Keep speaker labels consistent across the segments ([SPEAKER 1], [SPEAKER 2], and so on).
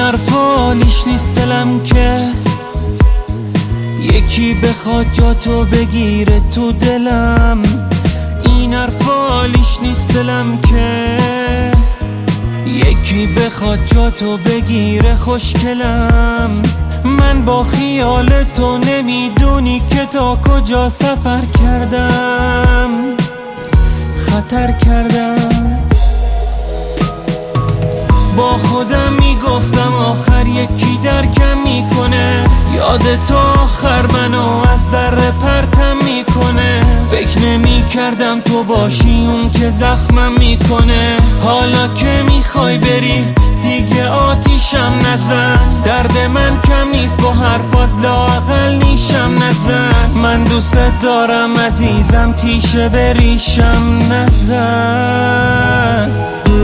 [SPEAKER 1] حرفا لیش نیست دلم که یکی بخواد جاتو بگیره تو دلم. این حرفا لیش نیست دلم که یکی بخواد جاتو بگیره خوشگلم. من با خیال تو نمیدونی که تا کجا سفر کردم، خطر کردم. با خودم میگفتم آخر یکی درکم میکنه، یاد تو آخر منو از در پرتم میکنه. فکر نمی کردم تو باشی اون که زخمم میکنه. حالا که میخوای بری دیگه آتیشم نزن، درد من کم نیست با حرفات لااقل نیشم نزن. من دوست دارم عزیزم تیشه بریشم نزن.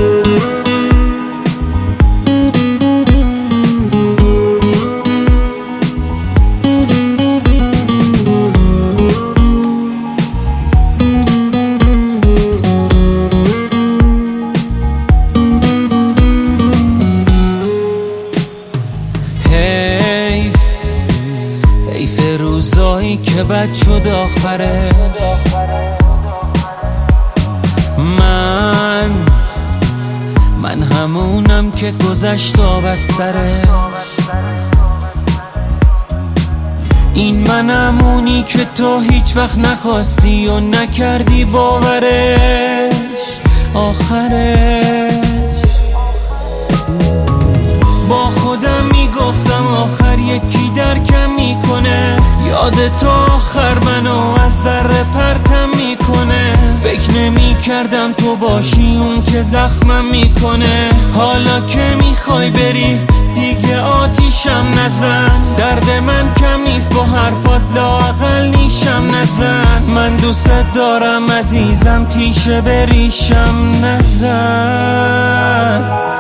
[SPEAKER 1] حیف روزایی که بد شد آخره. من همونم که گذشت و بستره. این من همونی که تو هیچ وقت نخواستی و نکردی باورش آخرش. با خودم میگفتم آخر یکی درکم میکنه، یاد تو آخر منو از در پرتم میکنه. فکر نمی کردم تو باشی اون که زخمم میکنه. حالا که میخوای بری دیگه آتیشم نزن، درد من کم نیست با حرفات لااقل نیشم نزن. من دوست دارم عزیزم تیشه بریشم نزن.